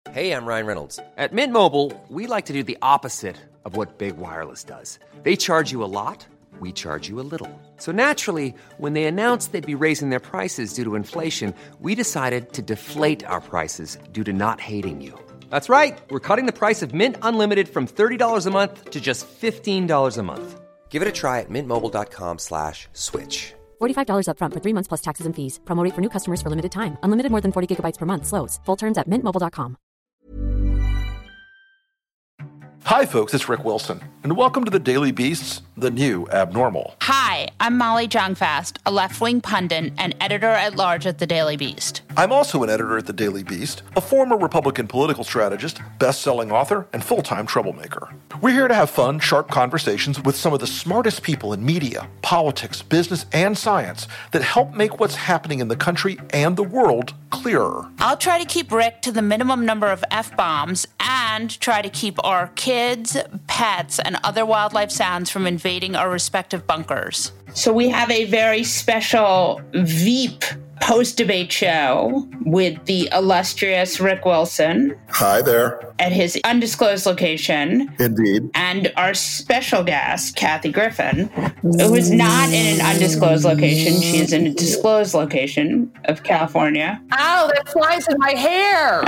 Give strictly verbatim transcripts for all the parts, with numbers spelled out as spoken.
Hey, I'm Ryan Reynolds. At Mint Mobile, we like to do the opposite of what Big Wireless does. They charge you a lot, we charge you a little. So naturally, when they announced they'd be raising their prices due to inflation, we decided to deflate our prices due to not hating you. That's right. We're cutting the price of Mint Unlimited from thirty dollars a month to just fifteen dollars a month. Give it a try at mintmobile.com slash switch. forty-five dollars up front for three months plus taxes and fees. Promo rate for new customers for limited time. Unlimited more than forty gigabytes per month. Slows full terms at mint mobile dot com. Hi, folks, it's Rick Wilson, and welcome to the Daily Beast's The New Abnormal. Hi, I'm Molly Jong-Fast, a left-wing pundit and editor-at-large at The Daily Beast. I'm also an editor at The Daily Beast, a former Republican political strategist, best-selling author, and full-time troublemaker. We're here to have fun, sharp conversations with some of the smartest people in media, politics, business, and science that help make what's happening in the country and the world clearer. I'll try to keep Rick to the minimum number of F-bombs and try to keep our kids, pets, and other wildlife sounds from invading our respective bunkers. So we have a very special Veep post-debate show with the illustrious Rick Wilson. Hi there. At his undisclosed location. Indeed. And our special guest, Kathy Griffin, who is not in an undisclosed location. She is in a disclosed location of California. Ow, that flies in my hair.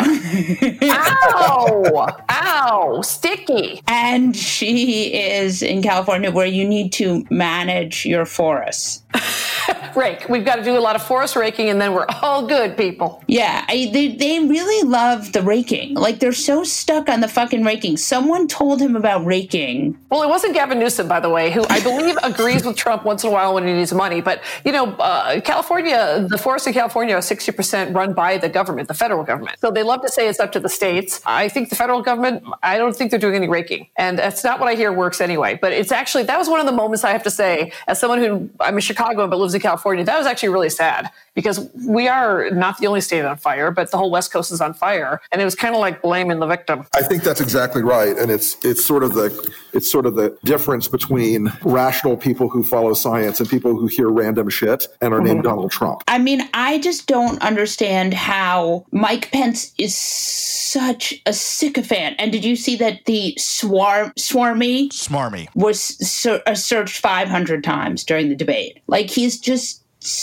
Ow. Ow, sticky. And she is in California where you need to manage your forests. Rake. We've got to do a lot of forest raking and then we're all good, people. Yeah, I, they, they really love the raking. Like, they're so stuck on the fucking raking. Someone told him about raking. Well, it wasn't Gavin Newsom, by the way, who I believe agrees with Trump once in a while when he needs money. But, you know, uh, California, the forests in California are sixty percent run by the government, the federal government. So they love to say it's up to the states. I think the federal government, I don't think they're doing any raking. And that's not what I hear works anyway. But it's actually, that was one of the moments I have to say, as someone who, I'm a Chicagoan but lives in California, that was actually really sad because we are not the only state on fire, but the whole West Coast is on fire. And it was kind of like blaming the victim. I think that's exactly right. And it's it's sort of the it's sort of the difference between rational people who follow science and people who hear random shit and are mm-hmm. named Donald Trump. I mean, I just don't understand how Mike Pence is such a sycophant. And did you see that the swarm, swarmy Smarmy was ser- searched five hundred times during the debate? Like, he's just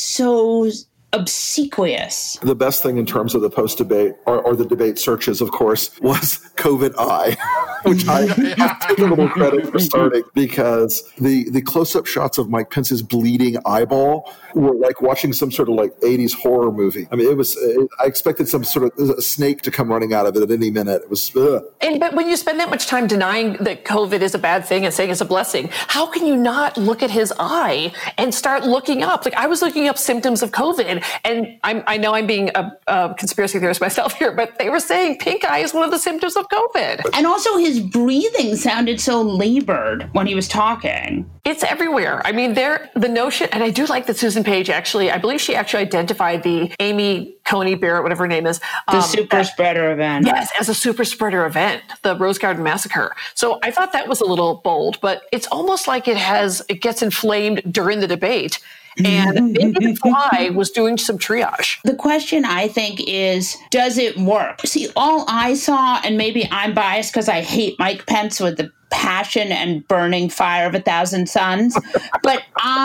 so obsequious. The best thing in terms of the post-debate or, or the debate searches, of course, was COVID eye, which I have taken a little credit for starting because the, the close-up shots of Mike Pence's bleeding eyeball were like watching some sort of like eighties horror movie. I mean, it was, it, I expected some sort of a snake to come running out of it at any minute. It was, ugh. And, but when you spend that much time denying that COVID is a bad thing and saying it's a blessing, how can you not look at his eye and start looking up? Like, I was looking up symptoms of COVID, and I'm, I know I'm being a, a conspiracy theorist myself here, but they were saying pink eye is one of the symptoms of COVID. And also his breathing sounded so labored when he was talking. It's everywhere. I mean, there, the notion, and I do like that Susan Page actually, I believe she actually identified the Amy Coney Barrett, whatever her name is. The um, super that, spreader event. Yes, as a super spreader event, the Rose Garden Massacre. So I thought that was a little bold, but it's almost like it has, it gets inflamed during the debate. And maybe the fly was doing some triage. The question, I think, is, does it work? See, all I saw, and maybe I'm biased because I hate Mike Pence with the passion and burning fire of a thousand suns, but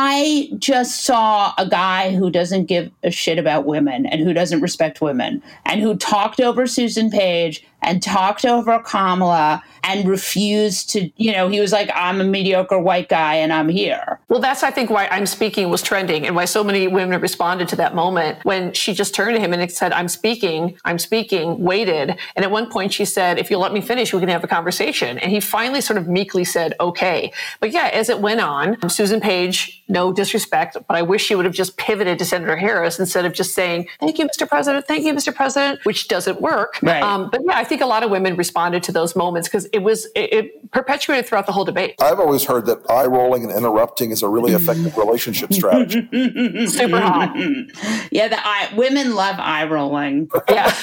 I just saw a guy who doesn't give a shit about women and who doesn't respect women and who talked over Susan Page and talked over Kamala and refused to, you know, he was like, I'm a mediocre white guy and I'm here. Well, that's, I think, why I'm Speaking was trending and why so many women responded to that moment when she just turned to him and said, I'm speaking, I'm speaking, waited. And at one point she said, if you'll let me finish, we can have a conversation. And he finally sort of meekly said, okay. But yeah, as it went on, Susan Page, no disrespect, but I wish she would have just pivoted to Senator Harris instead of just saying, thank you, Mister President, thank you, Mister President, which doesn't work. Right. Um, but yeah, I think a lot of women responded to those moments because it was, it, it perpetuated throughout the whole debate. I've always heard that eye rolling and interrupting is a really effective relationship strategy. Super hot. Yeah, the eye, women love eye rolling. Yeah.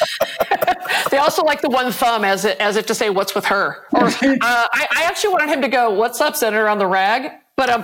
They also like the one thumb as, it, as if to say, what's with her? Or uh, I, I actually wanted him to go, what's up, Senator, on the rag? But um,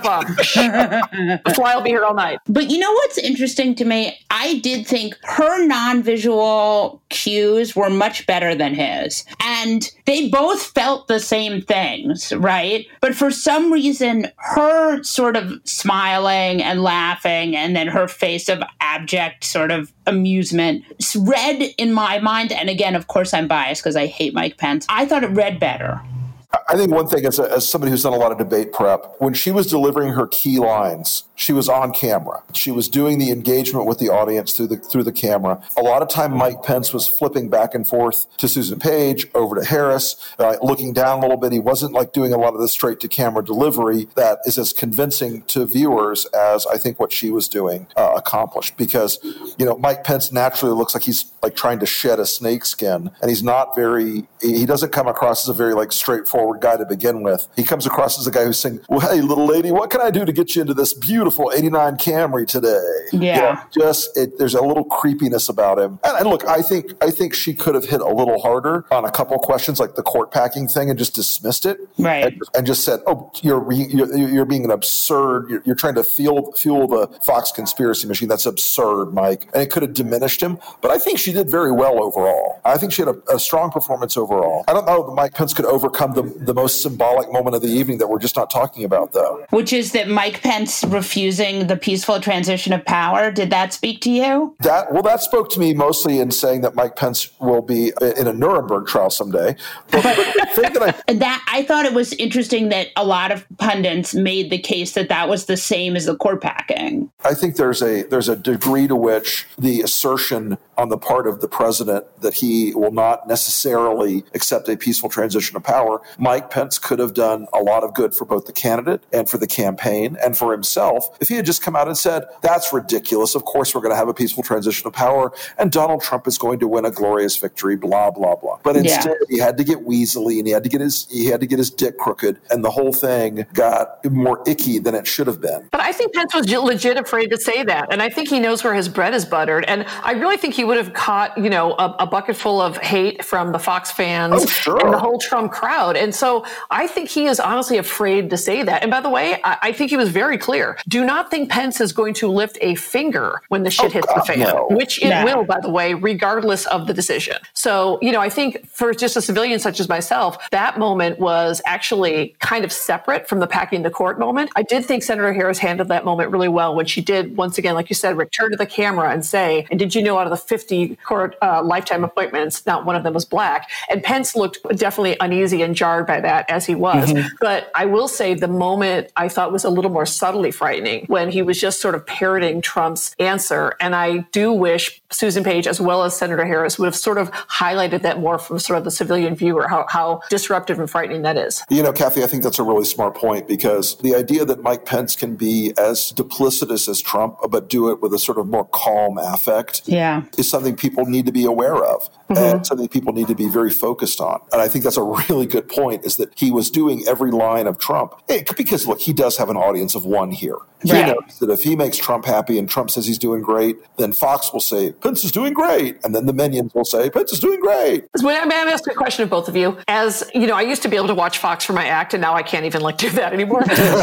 the fly will be here all night. But you know what's interesting to me? I did think her non-visual cues were much better than his. And they both felt the same things, right? But for some reason, her sort of smiling and laughing and then her face of abject sort of amusement read in my mind. And again, of course, I'm biased because I hate Mike Pence. I thought it read better. I think one thing, as, a, as somebody who's done a lot of debate prep, when she was delivering her key lines, she was on camera. She was doing the engagement with the audience through the through the camera. A lot of time, Mike Pence was flipping back and forth to Susan Page, over to Harris, uh, looking down a little bit. He wasn't like doing a lot of the straight to camera delivery that is as convincing to viewers as I think what she was doing uh, accomplished. Because, you know, Mike Pence naturally looks like he's like trying to shed a snake skin, and he's not very. He doesn't come across as a very like straightforward guy to begin with. He comes across as a guy who's saying, well, hey, little lady, what can I do to get you into this beautiful eighty-nine Camry today? Yeah. You know, just it, there's a little creepiness about him. And, and look, I think I think she could have hit a little harder on a couple questions like the court packing thing and just dismissed it. Right. And, and just said, oh, you're you're, you're being an absurd, you're, you're trying to fuel, fuel the Fox conspiracy machine. That's absurd, Mike. And it could have diminished him. But I think she did very well overall. I think she had a, a strong performance overall. I don't know that Mike Pence could overcome the, the most symbolic moment of the evening that we're just not talking about, though. Which is that Mike Pence refusing the peaceful transition of power. Did that speak to you? That well, that spoke to me mostly in saying that Mike Pence will be in a Nuremberg trial someday. But, but the thing that I that I thought it was interesting that a lot of pundits made the case that that was the same as the court packing. I think there's a there's a degree to which the assertion on the part of the president that he will not necessarily accept a peaceful transition of power, Mike Pence could have done a lot of good for both the candidate and for the campaign and for himself if he had just come out and said, that's ridiculous. Of course, we're going to have a peaceful transition of power and Donald Trump is going to win a glorious victory, blah, blah, blah. But instead, yeah. he had to get weaselly and he had to get his he had to get his dick crooked, and the whole thing got more icky than it should have been. But I think Pence was legit afraid to say that. And I think he knows where his bread is buttered. And I really think he would have caught, you know, a, a bucket full of hate from the Fox fans oh, sure. and the whole Trump crowd. And so I think he is honestly afraid to say that. And by the way, I, I think he was very clear. Do not think Pence is going to lift a finger when the shit oh, hits God, the fan, no. which it no. will, by the way, regardless of the decision. So, you know, I think for just a civilian such as myself, that moment was actually kind of separate from the packing the court moment. I did think Senator Harris handled that moment really well when she did, once again, like you said, return to the camera and say, and did you know out of the fifty court uh, lifetime appointments, not one of them was black? And Pence looked definitely uneasy and jarred by that, as he was. Mm-hmm. But I will say the moment I thought was a little more subtly frightening when he was just sort of parroting Trump's answer. And I do wish Susan Page, as well as Senator Harris, would have sort of highlighted that more from sort of the civilian viewer, how, how disruptive and frightening that is. You know, Kathy, I think that's a really smart point, because the idea that Mike Pence can be as duplicitous as Trump, but do it with a sort of more calm affect, yeah. is something people need to be aware of. Mm-hmm. And something people need to be very focused on. And I think that's a really good point, is that he was doing every line of Trump. It, because, look, he does have an audience of one here. He right. knows that if he makes Trump happy and Trump says he's doing great, then Fox will say, Pence is doing great. And then the minions will say, Pence is doing great. May I ask a question of both of you? As, you know, I used to be able to watch Fox for my act, and now I can't even, like, do that anymore.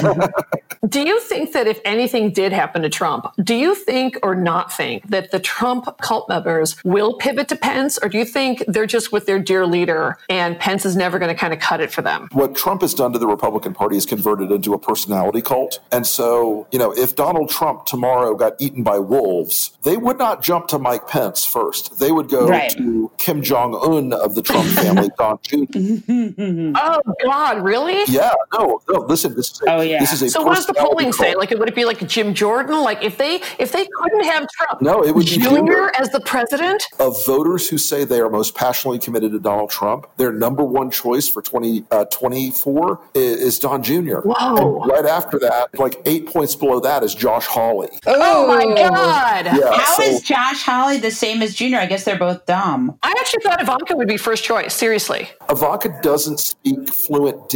Do you think that if anything did happen to Trump, do you think or not think that the Trump cult members will pivot to Pence, or do you think they're just with their dear leader and Pence is never going to kind of cut it for them? What Trump has done to the Republican Party is converted into a personality cult. And so, you know, if Donald Trump tomorrow got eaten by wolves, they would not jump to Mike Pence first. They would go right. to Kim Jong-un of the Trump family, Don Junior Oh, God, really? Yeah, no, no, listen, this is a, oh, yeah. this is a So what does the polling cult. say? Like, would it be like Jim Jordan? Like, if they if they couldn't have Trump, no, it would be Junior as the president? Of voters who say they are most passionately committed to Donald Trump, their number one choice for twenty twenty-four is, is Don Junior Whoa. And right after that, like eight points below that, is Josh Hawley. Oh, my God. Yeah, How so, is Josh Hawley the same as Junior? I guess they're both dumb. I actually thought Ivanka would be first choice, seriously. Ivanka doesn't speak fluent dick.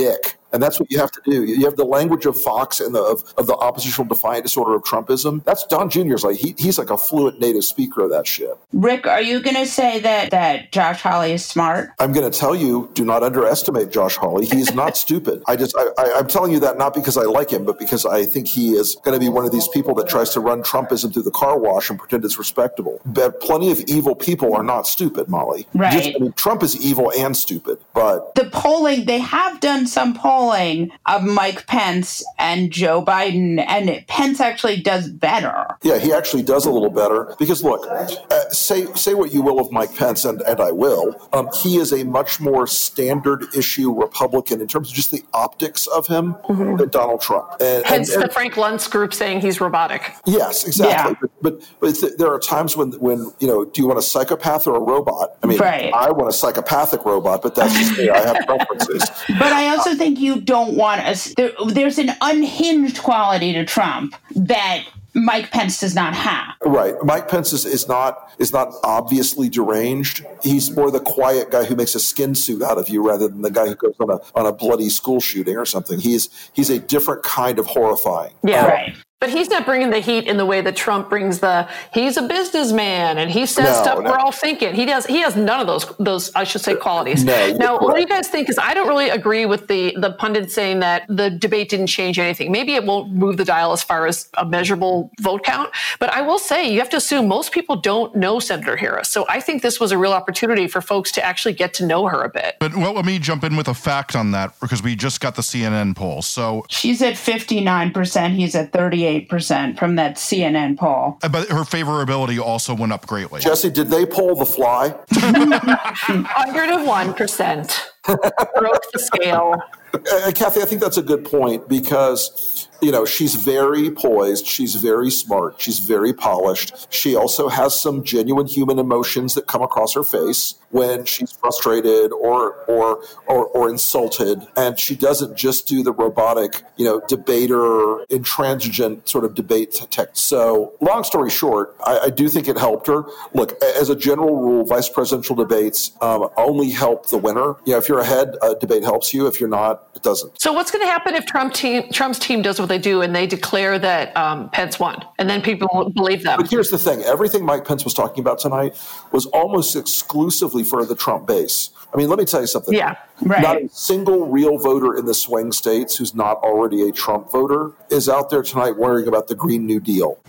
And that's what you have to do. You have the language of Fox and the, of, of the oppositional defiant disorder of Trumpism. That's Don Junior's like, he, he's like a fluent native speaker of that shit. Rick, are you going to say that, that Josh Hawley is smart? I'm going to tell you, do not underestimate Josh Hawley. He's not stupid. I just, I, I, I'm telling you that not because I like him, but because I think he is going to be one of these people that tries to run Trumpism through the car wash and pretend it's respectable. But plenty of evil people are not stupid, Molly. Right. Just, I mean, Trump is evil and stupid, but the polling, they have done some polling of Mike Pence and Joe Biden, and Pence actually does better. Yeah, he actually does a little better because, look, uh, say say what you will of Mike Pence, and, and I will. Um, he is a much more standard issue Republican in terms of just the optics of him mm-hmm. than Donald Trump. And, Hence and, and, the Frank Luntz group saying he's robotic. Yes, exactly. Yeah. But, but, but th- there are times when, when, you know, do you want a psychopath or a robot? I mean, right. I want a psychopathic robot, but that's just me. I have preferences. But I also think you don't want a, there, there's an unhinged quality to Trump that Mike Pence does not have. Right. Mike Pence is, is not is not obviously deranged. He's more the quiet guy who makes a skin suit out of you rather than the guy who goes on a on a bloody school shooting or something. He's he's a different kind of horrifying. Yeah. Um, right. But he's not bringing the heat in the way that Trump brings the, he's a businessman and he says no, stuff no. we're all thinking. He does, he has none of those, those, I should say, qualities. No, now, correct. what do you guys think? Because I don't really agree with the, the pundits saying that the debate didn't change anything. Maybe it won't move the dial as far as a measurable vote count. But I will say, you have to assume most people don't know Senator Harris. So I think this was a real opportunity for folks to actually get to know her a bit. But well, let me jump in with a fact on that because we just got the C N N poll. So she's at fifty-nine percent. He's at thirty-eight percent from that C N N poll. But her favorability also went up greatly. Jesse, did they poll the fly? one hundred one percent broke the scale. Uh, Kathy, I think that's a good point because, you know, she's very poised. She's very smart. She's very polished. She also has some genuine human emotions that come across her face when she's frustrated or or or, or insulted. And she doesn't just do the robotic, you know, debater, intransigent sort of debate tech. So long story short, I, I do think it helped her. Look, as a general rule, vice presidential debates um, only help the winner. You know, if you're ahead, a debate helps you. If you're not, it doesn't. So what's going to happen if Trump team, Trump's team does what they do and they declare that um, Pence won, and then people won't believe them? But here's the thing. Everything Mike Pence was talking about tonight was almost exclusively for the Trump base. I mean, let me tell you something. Yeah, right. Not a single real voter in the swing states who's not already a Trump voter is out there tonight worrying about the Green New Deal.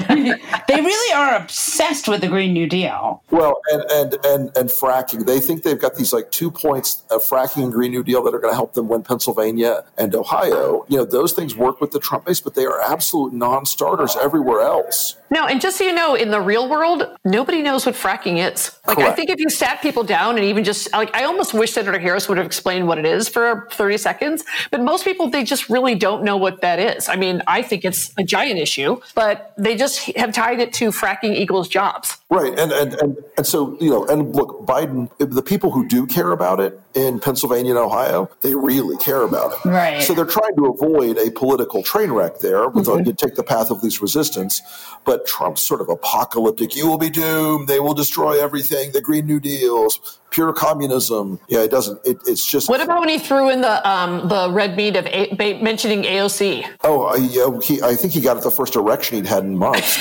They really are obsessed with the Green New Deal. Well, and, and, and, and fracking. They think they've got these like two points of fracking and Green New Deal that are going to help them win Pennsylvania and Ohio. You know, those things work with the Trump base, but they are absolute non-starters everywhere else. No, and just so you know, in the real world, nobody knows what fracking is. Like, Correct. I think if you sat people down and even just, like, I almost wish Senator Harris would have explained what it is for thirty seconds. But most people, they just really don't know what that is. I mean, I think it's a giant issue, but they just have tied it to fracking equals jobs. Right. And, and, and, and so, you know, and look, Biden, the people who do care about it in Pennsylvania and Ohio, they really care about it. Right. So they're trying to avoid a political train wreck there, with mm-hmm. to take the path of least resistance. But Trump's sort of apocalyptic, you will be doomed, they will destroy everything, the Green New Deals, pure communism. Yeah, it doesn't, it, it's just. What about when he threw in the um, the red meat of a- ba- mentioning A O C? Oh, uh, yeah, he, I think he got it the first erection he'd had in months.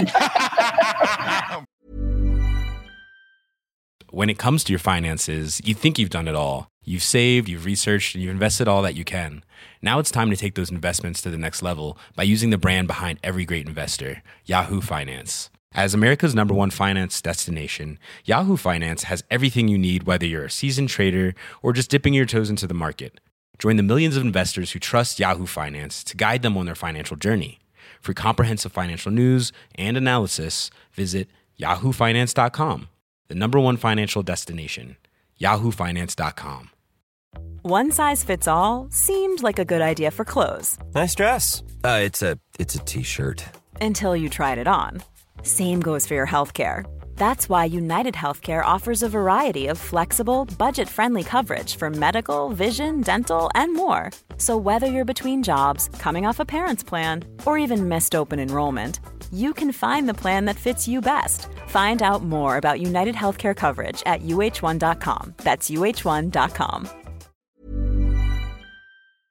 When it comes to your finances, you think you've done it all. You've saved, you've researched, and you've invested all that you can. Now it's time to take those investments to the next level by using the brand behind every great investor, Yahoo Finance. As America's number one finance destination, Yahoo Finance has everything you need, whether you're a seasoned trader or just dipping your toes into the market. Join the millions of investors who trust Yahoo Finance to guide them on their financial journey. For comprehensive financial news and analysis, visit yahoo finance dot com. The number one financial destination, yahoo finance dot com. One size fits all seemed like a good idea for clothes. Nice dress. Uh, it's a it's a t-shirt. Until you tried it on. Same goes for your healthcare. That's why United Healthcare offers a variety of flexible, budget-friendly coverage for medical, vision, dental, and more. So whether you're between jobs, coming off a parent's plan, or even missed open enrollment, you can find the plan that fits you best. Find out more about United Healthcare coverage at U H one dot com. That's U H one dot com.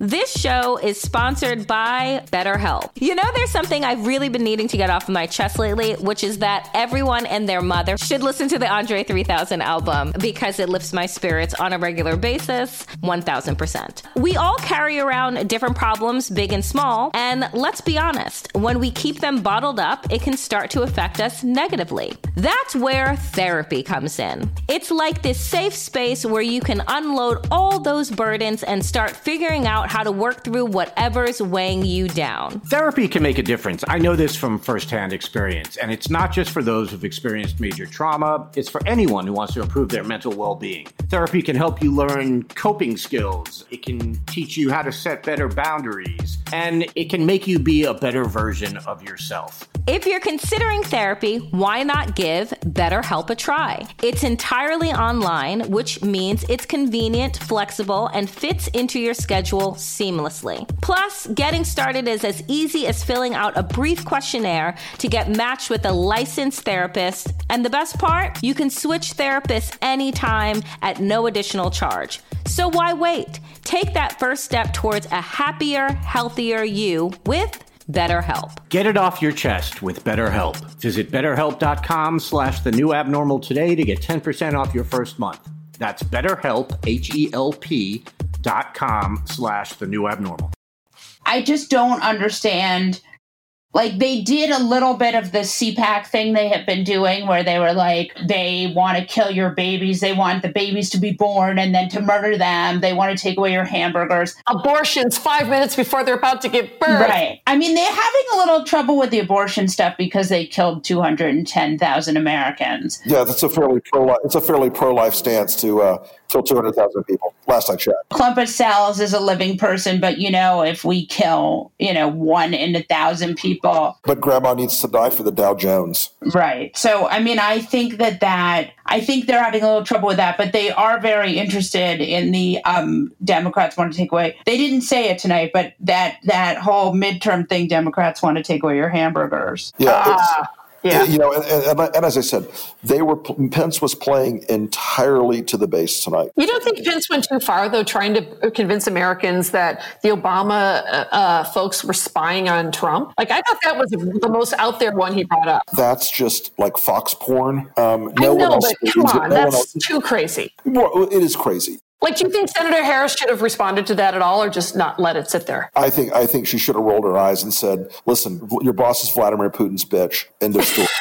This show is sponsored by BetterHelp. You know, there's something I've really been needing to get off of my chest lately, which is that everyone and their mother should listen to the Andre three thousand album because it lifts my spirits on a regular basis, one thousand percent. We all carry around different problems, big and small, and let's be honest, when we keep them bottled up, it can start to affect us negatively. That's where therapy comes in. It's like this safe space where you can unload all those burdens and start figuring out how to work through whatever's weighing you down. Therapy can make a difference. I know this from firsthand experience, and it's not just for those who've experienced major trauma. It's for anyone who wants to improve their mental well-being. Therapy can help you learn coping skills. It can teach you how to set better boundaries, and it can make you be a better version of yourself. If you're considering therapy, why not give BetterHelp a try? It's entirely online, which means it's convenient, flexible, and fits into your schedule seamlessly. Plus, getting started is as easy as filling out a brief questionnaire to get matched with a licensed therapist. And the best part? You can switch therapists anytime at no additional charge. So why wait? Take that first step towards a happier, healthier you with BetterHelp. Get it off your chest with BetterHelp. Visit betterhelp.com slash the new abnormal today to get ten percent off your first month. That's BetterHelp, H-E-L-P dot com slash the new abnormal. I just don't understand. Like, they did a little bit of the C PAC thing they have been doing where they were like, they want to kill your babies. They want the babies to be born and then to murder them. They want to take away your hamburgers. Abortions five minutes before they're about to give birth. Right. I mean, they're having a little trouble with the abortion stuff because they killed two hundred ten thousand Americans. Yeah, that's a fairly pro-life, it's a fairly pro-life stance to uh, kill two hundred thousand people, last I checked. Clumpus cells is a living person, but, you know, if we kill, you know, one in a thousand people. But grandma needs to die for the Dow Jones. Right. So, I mean, I think that that, I think they're having a little trouble with that, but they are very interested in the um, Democrats want to take away. They didn't say it tonight, but that, that whole midterm thing, Democrats want to take away your hamburgers. Yeah. Uh, Yeah. You know, and, and, and as I said, they were Pence was playing entirely to the base tonight. You don't think Pence went too far, though, trying to convince Americans that the Obama uh, folks were spying on Trump? Like, I thought that was the most out there one he brought up. That's just like Fox porn. Um, no I know, one else but come on, no that's else, too crazy. Well, it is crazy. Like, do you think Senator Harris should have responded to that at all, or just not let it sit there? I think I think she should have rolled her eyes and said, "Listen, your boss is Vladimir Putin's bitch." End of story.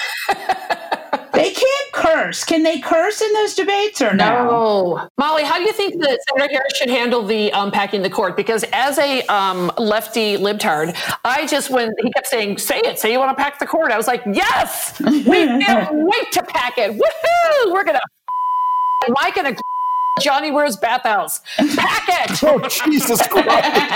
They can't curse. Can they curse in those debates or no? No. Molly, how do you think that Senator Harris should handle the um, packing the court? Because as a um, lefty libtard, I just, when he kept saying, say it, say you want to pack the court, I was like, yes, we can't wait to pack it. Woohoo! We're going to, Mike and a Johnny Weir's bathhouse. Pack it! Oh, Jesus Christ.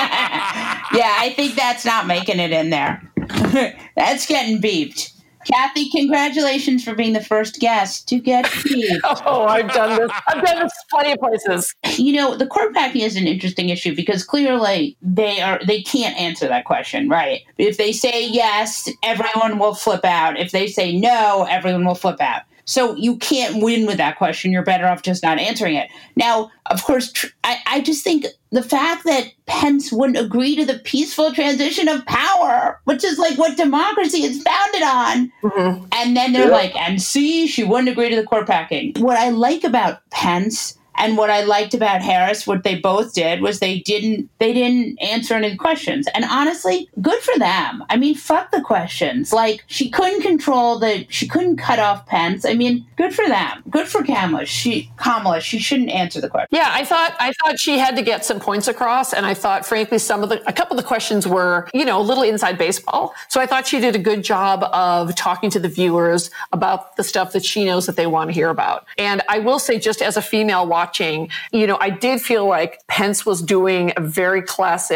Yeah, I think that's not making it in there. That's getting beeped. Kathy, congratulations for being the first guest to get beeped. Oh, I've done this. I've done this plenty of places. You know, the court packing is an interesting issue because clearly they are they can't answer that question, right? If they say yes, everyone will flip out. If they say no, everyone will flip out. So you can't win with that question. You're better off just not answering it. Now, of course, tr- I, I just think the fact that Pence wouldn't agree to the peaceful transition of power, which is like what democracy is founded on. Mm-hmm. And then they're yeah. like, and see, she wouldn't agree to the court packing. What I like about Pence and what I liked about Harris, what they both did was they didn't they didn't answer any questions. And honestly, good for them. I mean, fuck the questions. Like, she couldn't control the, she couldn't cut off Pence. I mean, good for them. Good for Kamala. She, Kamala, she shouldn't answer the question. Yeah, I thought I thought she had to get some points across. And I thought, frankly, some of the, a couple of the questions were, you know, a little inside baseball. So I thought she did a good job of talking to the viewers about the stuff that she knows that they want to hear about. And I will say, just as a female watching, Watching, you know, I did feel like Pence was doing a very classic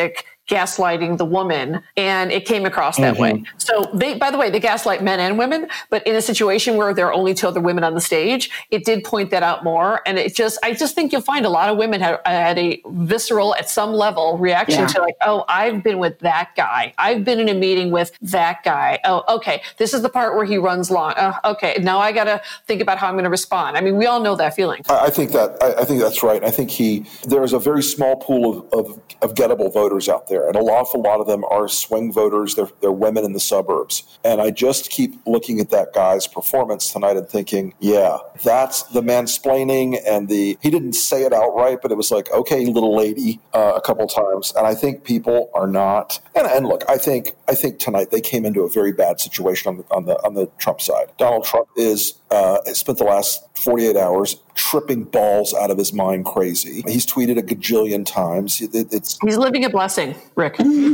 gaslighting the woman, and it came across that Mm-hmm. way. So they, by the way, they gaslight men and women, but in a situation where there are only two other women on the stage, it did point that out more. And it just, I just think you'll find a lot of women had, had a visceral, at some level, reaction Yeah. to like, oh, I've been with that guy. I've been in a meeting with that guy. Oh, okay. This is the part where he runs long. Uh, okay. Now I got to think about how I'm going to respond. I mean, we all know that feeling. I I think that I I think that's right. I think he there's a very small pool of, of, of gettable voters out there, and an awful lot of them are swing voters. They're they're women in the suburbs, and I just keep looking at that guy's performance tonight and thinking, yeah, that's the mansplaining and the he didn't say it outright, but it was like, okay, little lady, uh, a couple times, and I think people are not. And, and look, I think I think tonight they came into a very bad situation on the on the on the Trump side. Donald Trump is uh, spent the last forty-eight hours tripping balls out of his mind crazy. He's tweeted a gajillion times. It, it's He's living a blessing, Rick. He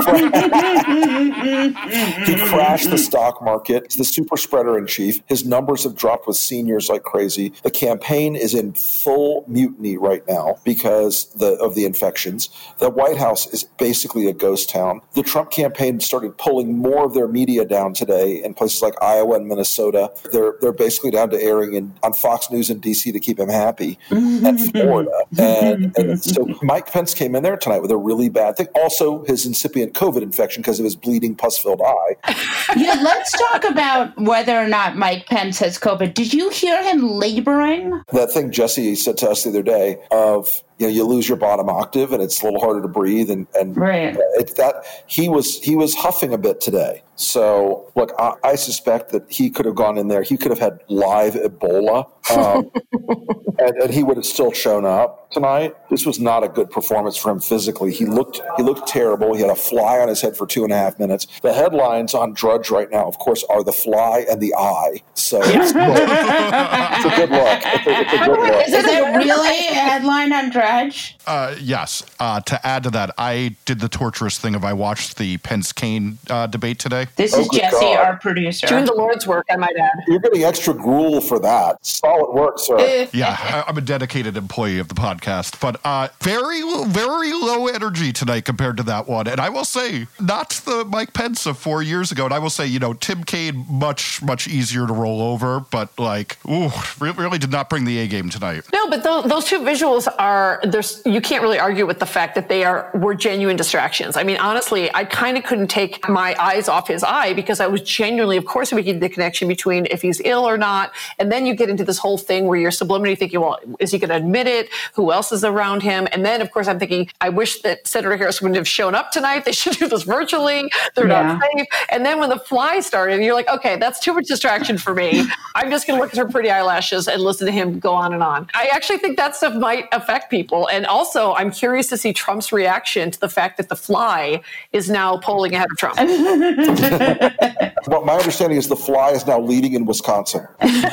crashed the stock market. He's the super spreader in chief. His numbers have dropped with seniors like crazy. The campaign is in full mutiny right now because the, of the infections. The White House is basically a ghost town. The Trump campaign started pulling more of their media down today in places like Iowa and Minnesota. They're they're basically down to airing in, on Fox News in D C to keep him happy, and Florida. And, and so Mike Pence came in there tonight with a really bad thing. Also, his incipient COVID infection because of his bleeding, pus-filled eye. Yeah, let's talk about whether or not Mike Pence has COVID. Did you hear him laboring? That thing Jesse said to us the other day of, you know, you lose your bottom octave and it's a little harder to breathe. And, and right. it's that he was he was huffing a bit today. So, look, I, I suspect that he could have gone in there. He could have had live Ebola, um, and, and he would have still shown up tonight. This was not a good performance for him physically. He looked he looked terrible. He had a fly on his head for two and a half minutes. The headlines on Drudge right now, of course, are the fly and the eye. So it's, it's a good look. It's a, it's a good look. Is it really a headline on Drudge? Uh, yes. Uh, to add to that, I did the torturous thing of I watched the Pence-Kane uh, debate today. This Oh, is good Jesse, God. our producer. Doing the Lord's work, I might add. You're getting extra gruel for that. Solid work, sir. Yeah, I, I'm a dedicated employee of the podcast, but uh, very, very low energy tonight compared to that one. And I will say, not the Mike Pence of four years ago. And I will say, you know, Tim Kaine, much, much easier to roll over, but like, ooh, re- really did not bring the A game tonight. No, but th- those two visuals are, there's, you can't really argue with the fact that they are were genuine distractions. I mean, honestly, I kind of couldn't take my eyes off his eye because I was genuinely, of course, making the connection between if he's ill or not. And then you get into this whole thing where you're subliminally thinking, well, is he going to admit it? Who else is around him? And then, of course, I'm thinking, I wish that Senator Harris wouldn't have shown up tonight. They should do this virtually. They're Yeah. not safe. And then when the fly started, you're like, okay, that's too much distraction for me. I'm just going to look at her pretty eyelashes and listen to him go on and on. I actually think that stuff might affect people. And also, I'm curious to see Trump's reaction to the fact that the fly is now polling ahead of Trump. Well, my understanding is the fly is now leading in Wisconsin.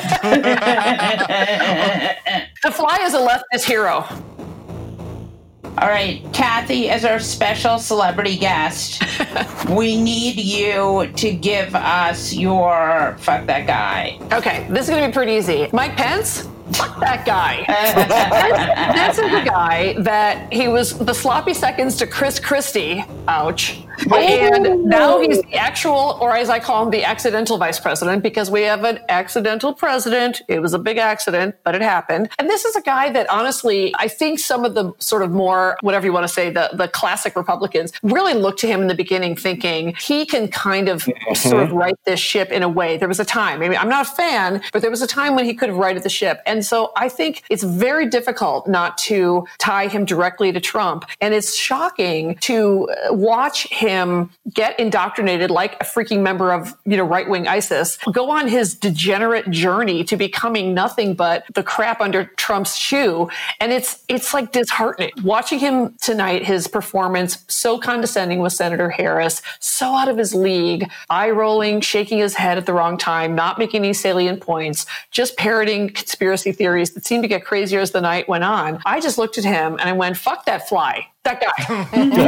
The fly is a leftist hero. All right, Kathy, as our special celebrity guest, we need you to give us your fuck that guy. Okay, this is going to be pretty easy. Mike Pence? Fuck that guy. This is the guy that he was the sloppy seconds to Chris Christie. Ouch. And now he's the actual, or as I call him, the accidental vice president, because we have an accidental president. It was a big accident, but it happened. And this is a guy that honestly, I think some of the sort of more, whatever you want to say, the, the classic Republicans really looked to him in the beginning thinking he can kind of sort of right this ship in a way. There was a time, maybe I'm not a fan, but there was a time when he could have righted the ship. And so I think it's very difficult not to tie him directly to Trump. And it's shocking to watch him get indoctrinated like a freaking member of, you know, right-wing ISIS, go on his degenerate journey to becoming nothing but the crap under Trump's shoe. And it's, it's like disheartening. Watching him tonight, his performance, so condescending with Senator Harris, so out of his league, eye rolling, shaking his head at the wrong time, not making any salient points, just parroting conspiracy theories that seemed to get crazier as the night went on. I just looked at him and I went, fuck that fly. That guy.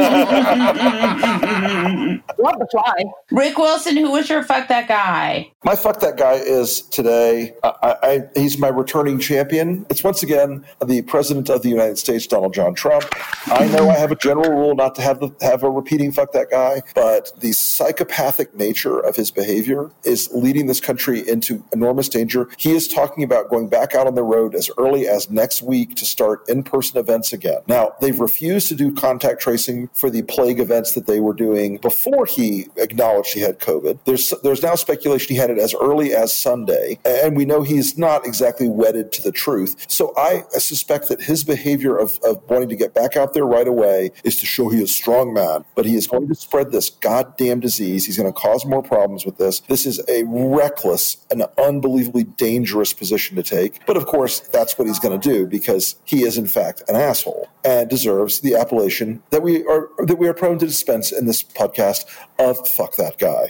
Love the fly. Rick Wilson, who was your fuck that guy? My fuck that guy is today, I, I, he's my returning champion. It's once again the President of the United States, Donald John Trump. I know I have a general rule not to have the, have a repeating fuck that guy, but the psychopathic nature of his behavior is leading this country into enormous danger. He is talking about going back out on the road as early as next week to start in-person events again. Now, they've refused to do contact tracing for the plague events that they were doing before he acknowledged he had COVID. There's there's now speculation he had it as early as Sunday, and we know he's not exactly wedded to the truth. So I suspect that his behavior of, of wanting to get back out there right away is to show he is a strong man, but he is going to spread this goddamn disease. He's going to cause more problems with this. This is a reckless and unbelievably dangerous position to take. But of course, that's what he's going to do because he is in fact an asshole and deserves the appellation that we are that we are prone to dispense in this podcast of fuck that guy.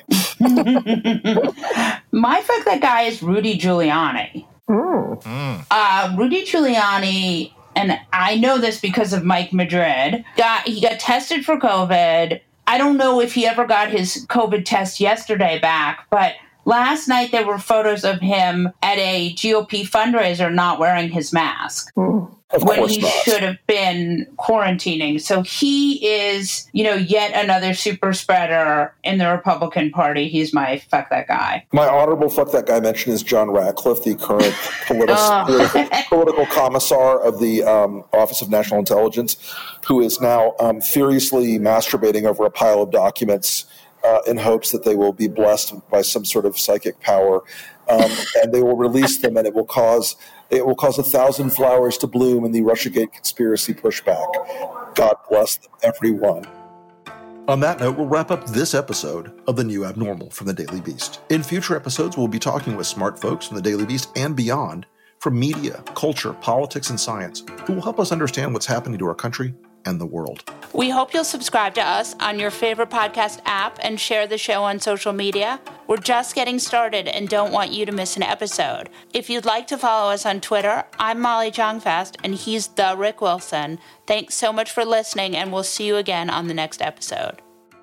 My fuck that guy is Rudy Giuliani. Mm. Mm. Uh, Rudy Giuliani, and I know this because of Mike Madrid, got he got tested for COVID. I don't know if he ever got his COVID test yesterday back, but last night there were photos of him at a G O P fundraiser not wearing his mask. Mm. Of when course he not. should have been quarantining. So he is, you know, yet another super spreader in the Republican Party. He's my fuck that guy. My honorable fuck that guy mention is John Ratcliffe, the current politi- Oh. political, political commissar of the um, Office of National Intelligence, who is now um, furiously masturbating over a pile of documents uh, in hopes that they will be blessed by some sort of psychic power. Um, and they will release them, and it will cause it will cause a thousand flowers to bloom in the Russiagate conspiracy pushback. God bless them, everyone. On that note, we'll wrap up this episode of The New Abnormal from The Daily Beast. In future episodes, we'll be talking with smart folks from The Daily Beast and beyond, from media, culture, politics, and science, who will help us understand what's happening to our country and the world. We hope you'll subscribe to us on your favorite podcast app and share the show on social media. We're just getting started and don't want you to miss an episode. If you'd like to follow us on Twitter, I'm Molly Jong-Fast and he's the Rick Wilson. Thanks so much for listening, and we'll see you again on the next episode.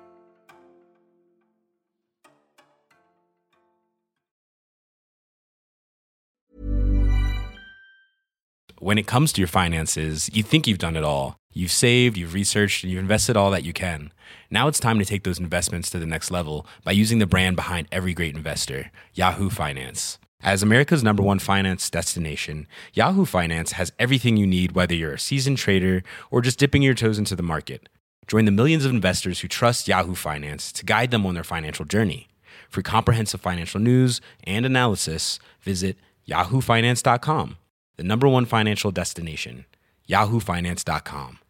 When it comes to your finances, you think you've done it all. You've saved, you've researched, and you've invested all that you can. Now it's time to take those investments to the next level by using the brand behind every great investor, Yahoo Finance. As America's number one finance destination, Yahoo Finance has everything you need, whether you're a seasoned trader or just dipping your toes into the market. Join the millions of investors who trust Yahoo Finance to guide them on their financial journey. For comprehensive financial news and analysis, visit yahoo finance dot com. The number one financial destination, yahoo finance dot com.